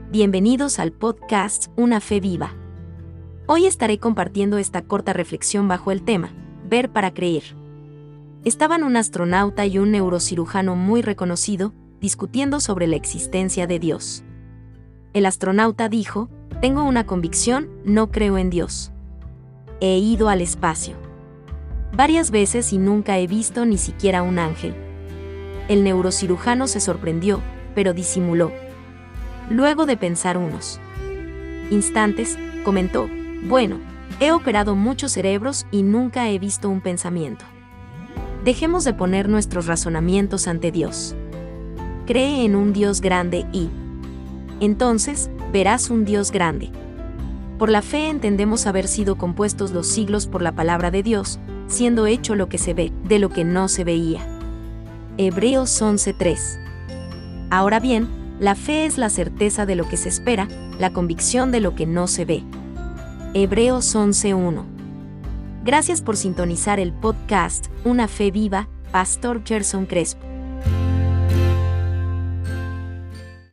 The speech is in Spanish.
Bienvenidos al podcast Una Fe Viva. Hoy estaré compartiendo esta corta reflexión bajo el tema, ver para creer. Estaban un astronauta y un neurocirujano muy reconocido, discutiendo sobre la existencia de Dios. El astronauta dijo, tengo una convicción, no creo en Dios. He ido al espacio varias veces y nunca he visto ni siquiera un ángel. El neurocirujano se sorprendió, pero disimuló. Luego de pensar unos instantes, comentó, bueno, he operado muchos cerebros y nunca he visto un pensamiento. Dejemos de poner nuestros razonamientos ante Dios. Cree en un Dios grande y entonces verás un Dios grande. Por la fe entendemos haber sido compuestos los siglos por la palabra de Dios, siendo hecho lo que se ve, de lo que no se veía. Hebreos 11:3. Ahora bien, la fe es la certeza de lo que se espera, la convicción de lo que no se ve. Hebreos 11:1. Gracias por sintonizar el podcast Una Fe Viva, Pastor Gerson Crespo.